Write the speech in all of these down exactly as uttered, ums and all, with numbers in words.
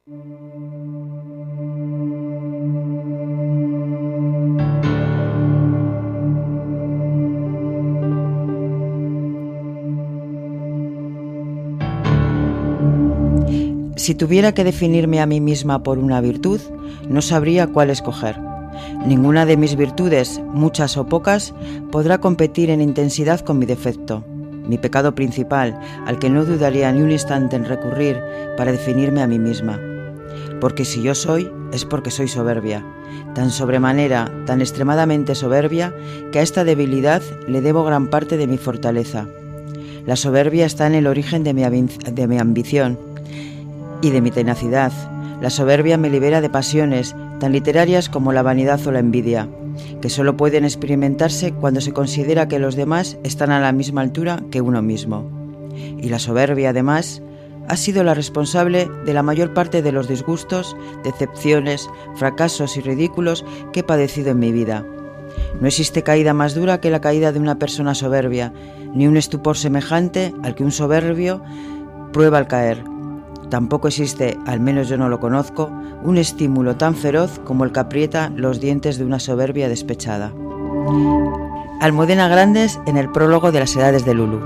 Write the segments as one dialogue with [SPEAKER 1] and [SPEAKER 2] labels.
[SPEAKER 1] Si tuviera que definirme a mí misma por una virtud, no sabría cuál escoger. Ninguna de mis virtudes, muchas o pocas, podrá competir en intensidad con mi defecto, mi pecado principal, al que no dudaría ni un instante en recurrir para definirme a mí misma. Porque si yo soy, es porque soy soberbia, tan sobremanera, tan extremadamente soberbia, que a esta debilidad le debo gran parte de mi fortaleza. La soberbia está en el origen de mi, de mi ambición y de mi tenacidad. La soberbia me libera de pasiones tan literarias como la vanidad o la envidia, que solo pueden experimentarse cuando se considera que los demás están a la misma altura que uno mismo. Y la soberbia, además, ha sido la responsable de la mayor parte de los disgustos, decepciones, fracasos y ridículos que he padecido en mi vida. No existe caída más dura que la caída de una persona soberbia, ni un estupor semejante al que un soberbio prueba al caer. Tampoco existe, al menos yo no lo conozco, un estímulo tan feroz como el que aprieta los dientes de una soberbia despechada. Almudena Grandes en el prólogo de Las Edades de Lulu.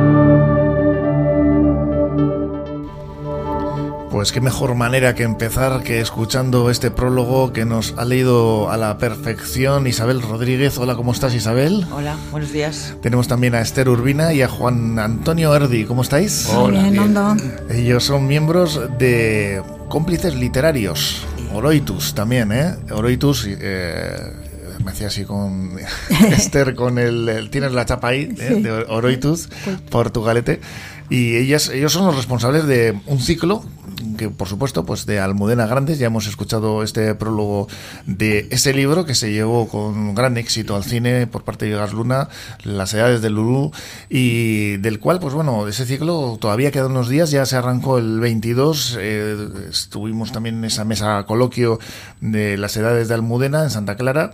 [SPEAKER 2] Pues qué mejor manera que empezar que escuchando este prólogo que nos ha leído a la perfección Isabel Rodríguez. Hola, ¿cómo estás, Isabel?
[SPEAKER 1] Hola, buenos días.
[SPEAKER 2] Tenemos también a Esther Urbina y a Juan Antonio Erdi. ¿Cómo estáis?
[SPEAKER 3] Hola, bien, bien.
[SPEAKER 2] Ellos son miembros de Cómplices Literarios, Oroitus también, ¿eh? Oroitus, eh, me hacía así con Esther, con el, el tienes la chapa ahí, ¿eh? Sí. De Oroitus, Portugalete. Y ellas, ellos son los responsables de un ciclo que, por supuesto, pues de Almudena Grandes. Ya hemos escuchado este prólogo de ese libro que se llevó con gran éxito al cine por parte de Gas Luna, Las Edades de Lulu, y del cual, pues bueno, ese ciclo todavía quedan unos días. Ya se arrancó el veintidós, eh, estuvimos también en esa mesa coloquio de Las Edades de Almudena en Santa Clara.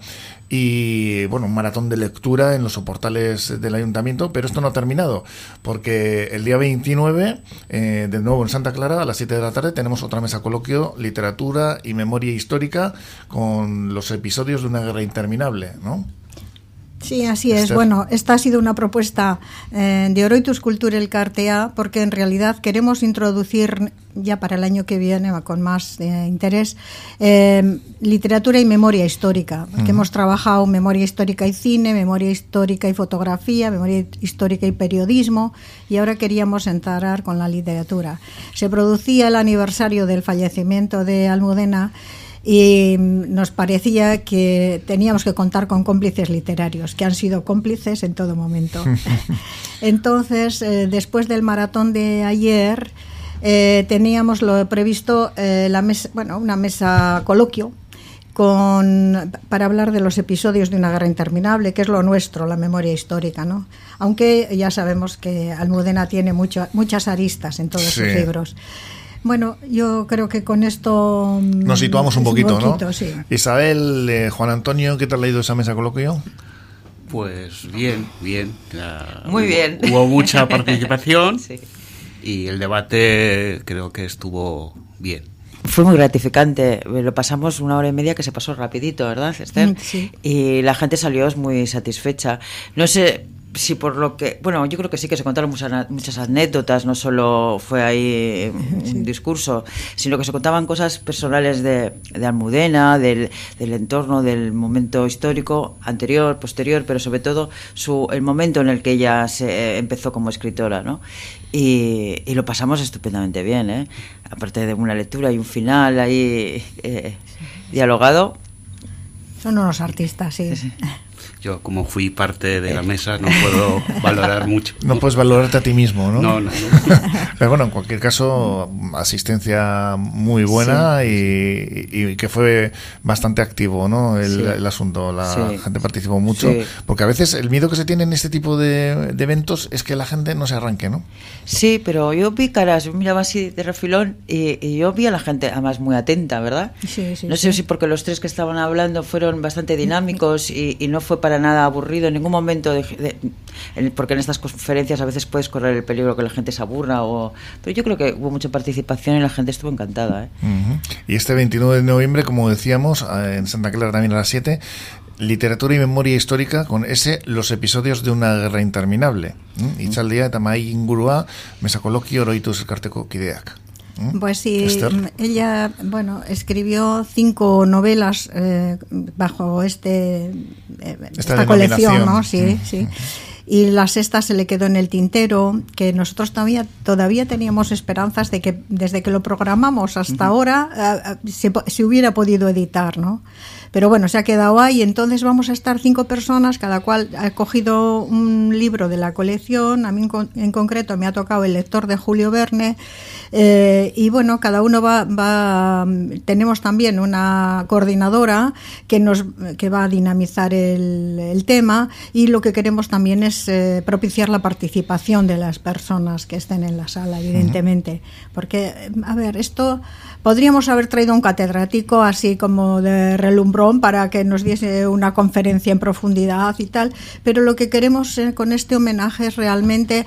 [SPEAKER 2] Y bueno, un maratón de lectura en los soportales del ayuntamiento, pero esto no ha terminado, porque el día veintinueve, eh, de nuevo en Santa Clara, a las siete de la tarde, tenemos otra mesa coloquio, literatura y memoria histórica, con los episodios de una guerra interminable, ¿no?
[SPEAKER 3] Sí, así es. Esther. Bueno, esta ha sido una propuesta eh, de Oroitus Cultura Elkartea, porque en realidad queremos introducir ya para el año que viene, con más eh, interés, eh, literatura y memoria histórica, porque uh-huh. hemos trabajado memoria histórica y cine, memoria histórica y fotografía, memoria histórica y periodismo, y ahora queríamos entrar con la literatura. Se producía el aniversario del fallecimiento de Almudena, y nos parecía que teníamos que contar con cómplices literarios, que han sido cómplices en todo momento. Entonces, eh, después del maratón de ayer, eh, teníamos lo previsto eh, la mesa, bueno, una mesa coloquio con, para hablar de los episodios de una guerra interminable, que es lo nuestro, la memoria histórica, ¿no? Aunque ya sabemos que Almudena tiene mucho, muchas aristas en todos sí. sus libros. Bueno, yo creo que con esto
[SPEAKER 2] nos situamos un poquito, un poquito, ¿no?
[SPEAKER 3] Sí.
[SPEAKER 2] Isabel, eh, Juan Antonio, ¿qué tal ha ido esa mesa coloquio?
[SPEAKER 4] Pues bien, bien.
[SPEAKER 1] Uh, Muy
[SPEAKER 4] hubo,
[SPEAKER 1] bien.
[SPEAKER 4] Hubo mucha participación
[SPEAKER 1] sí.
[SPEAKER 4] y el debate creo que estuvo bien.
[SPEAKER 1] Fue muy gratificante, lo pasamos una hora y media que se pasó rapidito, ¿verdad, Esther?
[SPEAKER 3] Sí.
[SPEAKER 1] Y la gente salió muy satisfecha. No sé si por lo que... Bueno, yo creo que sí que se contaron muchas, muchas anécdotas, no solo fue ahí un sí. discurso, sino que se contaban cosas personales de, de Almudena, del, del entorno, del momento histórico anterior, posterior, pero sobre todo su, el momento en el que ella se empezó como escritora, ¿no? Y, y lo pasamos estupendamente bien, ¿eh? Aparte de una lectura y un final ahí eh, sí. dialogado.
[SPEAKER 3] Son unos artistas, sí.
[SPEAKER 1] sí, sí.
[SPEAKER 4] Yo, como fui parte de la mesa, no puedo valorar mucho.
[SPEAKER 2] No puedes valorarte a ti mismo, ¿no?
[SPEAKER 4] No, no. no.
[SPEAKER 2] Pero bueno, en cualquier caso, asistencia muy buena sí. y, y que fue bastante activo, ¿no? El, sí. el asunto. La sí. gente participó mucho. Sí. Porque a veces el miedo que se tiene en este tipo de, de eventos es que la gente no se arranque, ¿no?
[SPEAKER 1] Sí, pero yo vi caras, yo miraba así de refilón y, y yo vi a la gente, además, muy atenta, ¿verdad?
[SPEAKER 3] Sí, sí.
[SPEAKER 1] No sé
[SPEAKER 3] sí.
[SPEAKER 1] si porque los tres que estaban hablando fueron bastante dinámicos y, y no fue para para nada aburrido en ningún momento, de, de, porque en estas conferencias a veces puedes correr el peligro que la gente se aburra, o, pero yo creo que hubo mucha participación y la gente estuvo encantada, ¿eh?
[SPEAKER 2] Uh-huh. Y este veintinueve de noviembre, como decíamos, en Santa Clara también a las siete, literatura y memoria histórica con ese Los episodios de una guerra interminable. ¿Mm? Itzaldia eta mahai ingurua mesakoloki oroituz elkarteko kideak. ¿Mm?
[SPEAKER 3] Pues sí,
[SPEAKER 2] Esther.
[SPEAKER 3] Ella, bueno, escribió cinco novelas eh, bajo este eh, esta, esta colección, ¿no? Sí, mm. sí. Y la sexta se le quedó en el tintero, que nosotros todavía todavía teníamos esperanzas de que desde que lo programamos hasta uh-huh. ahora uh, se, se hubiera podido editar, ¿no? Pero bueno, se ha quedado ahí, entonces vamos a estar cinco personas, cada cual ha cogido un libro de la colección. A mí en concreto me ha tocado El lector de Julio Verne, eh, y bueno, cada uno va, va, tenemos también una coordinadora que nos que va a dinamizar el, el tema, y lo que queremos también es eh, propiciar la participación de las personas que estén en la sala, evidentemente, uh-huh. porque, a ver, esto podríamos haber traído un catedrático así como de relumbrón para que nos diese una conferencia en profundidad y tal, pero lo que queremos eh, con este homenaje es realmente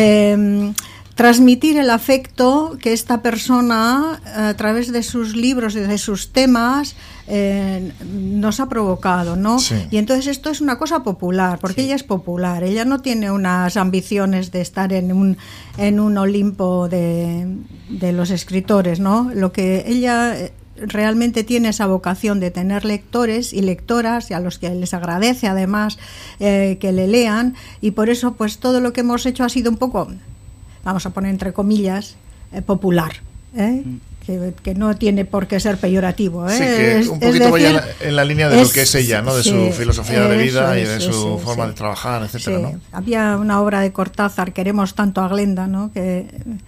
[SPEAKER 3] eh, transmitir el afecto que esta persona, a través de sus libros y de sus temas, eh, nos ha provocado, ¿no?
[SPEAKER 2] Sí.
[SPEAKER 3] Y entonces esto es una cosa popular, porque sí. ella es popular, ella no tiene unas ambiciones de estar en un, en un Olimpo de, de los escritores, ¿no? Lo que ella realmente tiene esa vocación de tener lectores y lectoras, y a los que les agradece además eh, que le lean, y por eso pues todo lo que hemos hecho ha sido un poco, vamos a poner entre comillas, eh, popular, ¿eh? Mm. Que, que no tiene por qué ser peyorativo, ¿eh?
[SPEAKER 2] Sí, que
[SPEAKER 3] es,
[SPEAKER 2] un poquito
[SPEAKER 3] es decir,
[SPEAKER 2] vaya en la, en la línea de
[SPEAKER 3] es,
[SPEAKER 2] lo que es ella, ¿no? De
[SPEAKER 3] sí,
[SPEAKER 2] su filosofía de vida
[SPEAKER 3] es,
[SPEAKER 2] y de
[SPEAKER 3] sí,
[SPEAKER 2] su
[SPEAKER 3] sí,
[SPEAKER 2] forma
[SPEAKER 3] sí.
[SPEAKER 2] de trabajar, etcétera,
[SPEAKER 3] sí.
[SPEAKER 2] ¿no?
[SPEAKER 3] Había una obra de Cortázar, Queremos tanto a Glenda, ¿no? Que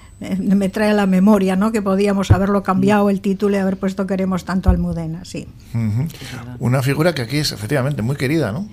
[SPEAKER 3] me trae a la memoria, ¿no? Que podíamos haberlo cambiado el título y haber puesto Queremos tanto a Almudena, sí.
[SPEAKER 2] Uh-huh. Una figura que aquí es efectivamente muy querida, ¿no?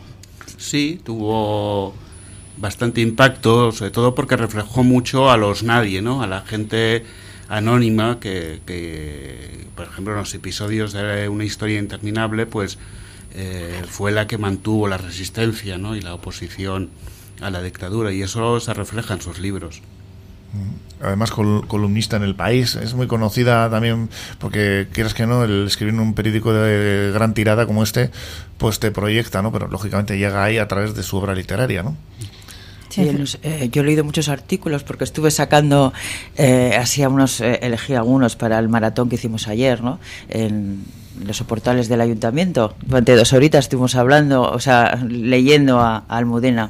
[SPEAKER 4] Sí, tuvo bastante impacto, sobre todo porque reflejó mucho a los nadie, ¿no? A la gente anónima que, que, por ejemplo, en los episodios de Una historia interminable, pues eh, fue la que mantuvo la resistencia, ¿no? Y la oposición a la dictadura, y eso se refleja en sus libros.
[SPEAKER 2] Además, col- columnista en El País, es muy conocida también porque, quieras que no, el escribir en un periódico de gran tirada como este, pues te proyecta, ¿no? Pero lógicamente llega ahí a través de su obra literaria, ¿no?
[SPEAKER 1] Sí, los, eh, yo he leído muchos artículos porque estuve sacando, eh, así algunos, eh, elegí algunos para el maratón que hicimos ayer, ¿no? En los soportales del ayuntamiento. Durante dos horitas estuvimos hablando, o sea, leyendo a, a Almudena.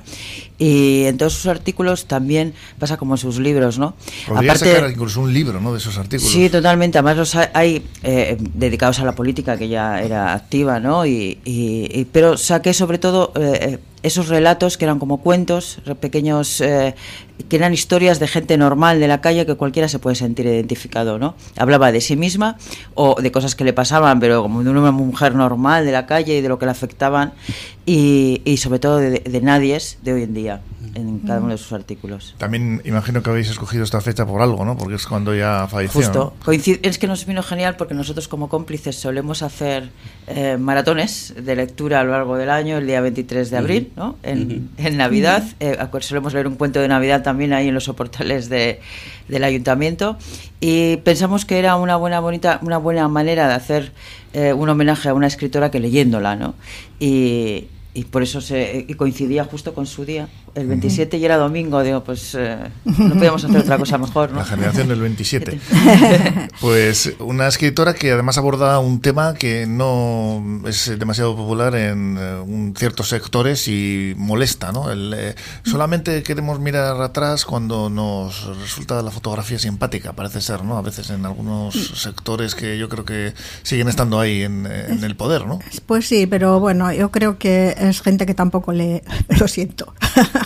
[SPEAKER 1] Y en todos sus artículos también pasa como en sus libros, ¿no?
[SPEAKER 2] Podría Aparte, sacar incluso un libro, ¿no? De esos artículos.
[SPEAKER 1] Sí, totalmente. Además los hay eh, dedicados a la política, que ya era activa, ¿no? Y, y, y pero saqué sobre todo eh, esos relatos que eran como cuentos, pequeños, eh, que eran historias de gente normal de la calle, que cualquiera se puede sentir identificado, ¿no? Hablaba de sí misma o de cosas que le pasaban, pero como de una mujer normal de la calle y de lo que le afectaban, y, y sobre todo de, de nadies de hoy en día, en cada uno de sus artículos.
[SPEAKER 2] También imagino que habéis escogido esta fecha por algo, ¿no? Porque es cuando ya falleció.
[SPEAKER 1] Justo.
[SPEAKER 2] ¿no?
[SPEAKER 1] Coincid- es que nos vino genial porque nosotros como cómplices solemos hacer eh, maratones de lectura a lo largo del año, el día veintitrés de abril, ¿no? En, uh-huh. en Navidad. Eh, solemos leer un cuento de Navidad también ahí en los soportales de, del ayuntamiento, y pensamos que era una buena, bonita, una buena manera de hacer eh, un homenaje a una escritora que leyéndola, ¿no? Y... y por eso se y coincidía justo con su día, el veintisiete, uh-huh. y era domingo. Digo, pues eh, no podíamos hacer otra cosa mejor, ¿no?
[SPEAKER 2] La generación del veintisiete. Pues una escritora que además aborda un tema que no es demasiado popular en eh, un, ciertos sectores y molesta, ¿no? El, eh, solamente queremos mirar atrás cuando nos resulta la fotografía simpática, parece ser, ¿no? A veces en algunos sectores que yo creo que siguen estando ahí en, en el poder, ¿no?
[SPEAKER 3] Pues sí, pero bueno, yo creo que es gente que tampoco le... Lo siento.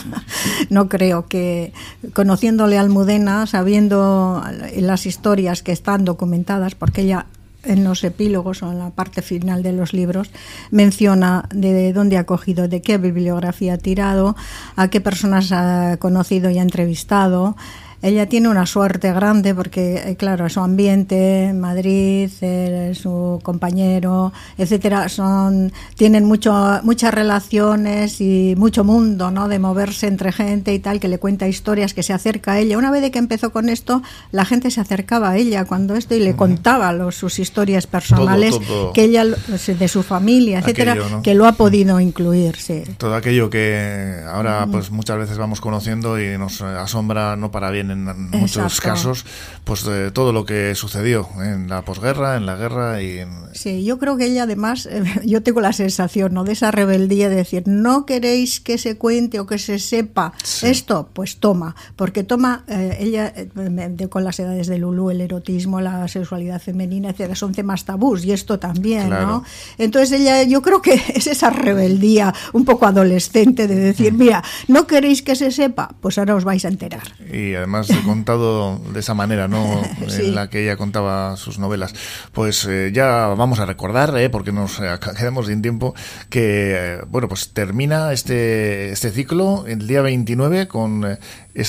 [SPEAKER 3] No creo que, conociéndole a Almudena, sabiendo las historias que están documentadas, porque ella en los epílogos o en la parte final de los libros menciona de dónde ha cogido, de qué bibliografía ha tirado, a qué personas ha conocido y ha entrevistado. ella tiene una suerte grande porque, claro, su ambiente, Madrid, eh, su compañero, etcétera, son tienen mucho muchas relaciones y mucho mundo, ¿no? De moverse entre gente y tal, que le cuenta historias, que se acerca a ella. Una vez de que empezó con esto, la gente se acercaba a ella cuando esto y le contaba los, sus historias personales, todo, todo. que ella de su familia, etcétera, aquello, ¿no? que lo ha podido incluir, sí.
[SPEAKER 2] Todo aquello que ahora pues muchas veces vamos conociendo y nos asombra, no para bien en muchos Exacto. casos, pues de todo lo que sucedió en la posguerra, en la guerra y en...
[SPEAKER 3] Sí, yo creo que ella además, eh, yo tengo la sensación, ¿no?, de esa rebeldía de decir, no queréis que se cuente o que se sepa sí. esto, pues toma, porque toma, eh, ella eh, de, con las edades de Lulú, el erotismo, la sexualidad femenina, etcétera, son temas tabús y esto también, claro. ¿no? Entonces ella, yo creo que es esa rebeldía un poco adolescente de decir, mm. mira, no queréis que se sepa, pues ahora os vais a enterar.
[SPEAKER 2] Y además contado de esa manera, ¿no? sí. en la que ella contaba sus novelas. Pues eh, ya vamos a recordar, eh, porque nos eh, quedamos sin tiempo, que eh, bueno, pues termina este este ciclo el día veintinueve con eh,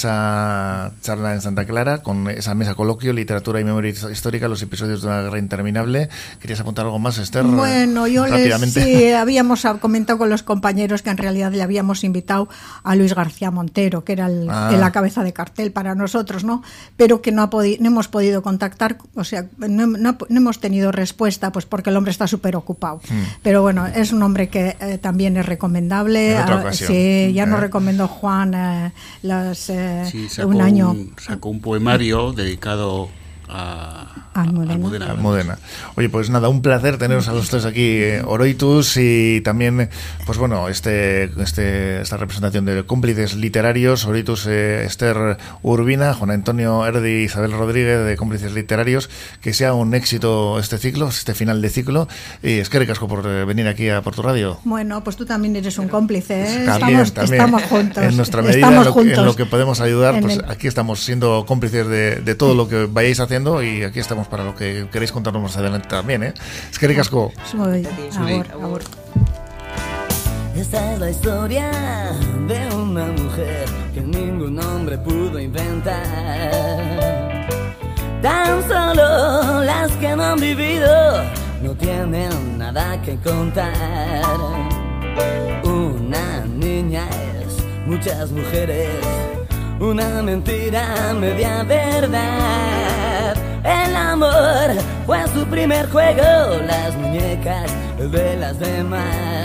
[SPEAKER 2] esa charla en Santa Clara, con esa mesa coloquio, literatura y memoria histórica, los episodios de una guerra interminable. ¿Querías apuntar algo más, Esther?
[SPEAKER 3] Bueno, yo les, sí, habíamos comentado con los compañeros que en realidad le habíamos invitado a Luis García Montero, que era el, ah. la cabeza de cartel para nosotros, ¿no? Pero que no, ha podi- no hemos podido contactar, o sea, no, no, no hemos tenido respuesta, pues porque el hombre está súper ocupado. Hmm. Pero bueno, es un hombre que eh, también es recomendable.
[SPEAKER 2] En otra ocasión.
[SPEAKER 3] Sí, ya eh. nos recomendó Juan eh, las... Eh,
[SPEAKER 4] Sí, sacó
[SPEAKER 3] un año
[SPEAKER 4] un, sacó un poemario dedicado a
[SPEAKER 3] Almudena.
[SPEAKER 4] Almudena.
[SPEAKER 2] Almudena. Oye, pues nada, un placer teneros a los tres aquí, eh, Oroitus, y también, pues bueno, este, este esta representación de cómplices literarios, Oroitus, eh, Esther Urbina, Juan Antonio Erdi, Isabel Rodríguez, de cómplices literarios, que sea un éxito este ciclo, este final de ciclo, y es que recasco por eh, venir aquí a Porto Radio.
[SPEAKER 3] Bueno, pues tú también eres un cómplice, ¿eh?
[SPEAKER 2] También,
[SPEAKER 3] estamos,
[SPEAKER 2] también.
[SPEAKER 3] estamos juntos.
[SPEAKER 2] En nuestra medida,
[SPEAKER 3] estamos
[SPEAKER 2] en, lo,
[SPEAKER 3] juntos.
[SPEAKER 2] en lo que podemos ayudar, pues
[SPEAKER 3] el...
[SPEAKER 2] aquí estamos siendo cómplices de, de todo lo que vayáis haciendo, y aquí estamos para lo que queréis contarnos más adelante también, ¿eh? Es que ricasco.
[SPEAKER 3] Soy, abor, abor.
[SPEAKER 5] Esta es la historia de una mujer que ningún hombre pudo inventar. Tan solo las que no han vivido no tienen nada que contar. Una niña es muchas mujeres, una mentira media verdad. El amor fue su primer juego, las muñecas de las demás.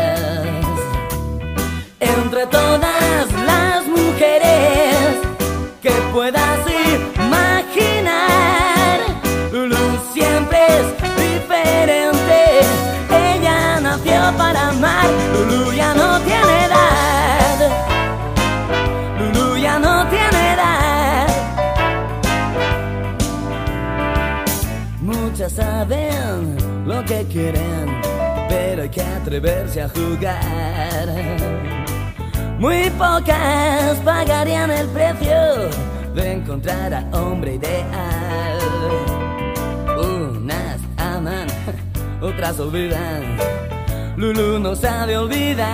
[SPEAKER 5] Entre todas las mujeres que puedas imaginar, Lulú siempre es diferente. Ella nació para amar, Lulú ya no tiene edad. Lulú ya no tiene edad. Muchas saben lo que quieren, pero hay que atreverse a jugar. Muy pocas pagarían el precio de encontrar al hombre ideal. Unas aman, otras olvidan. Lulú no sabe olvidar.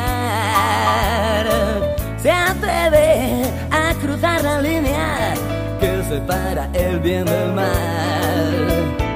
[SPEAKER 5] Se atreve a cruzar la línea que separa el bien del mal.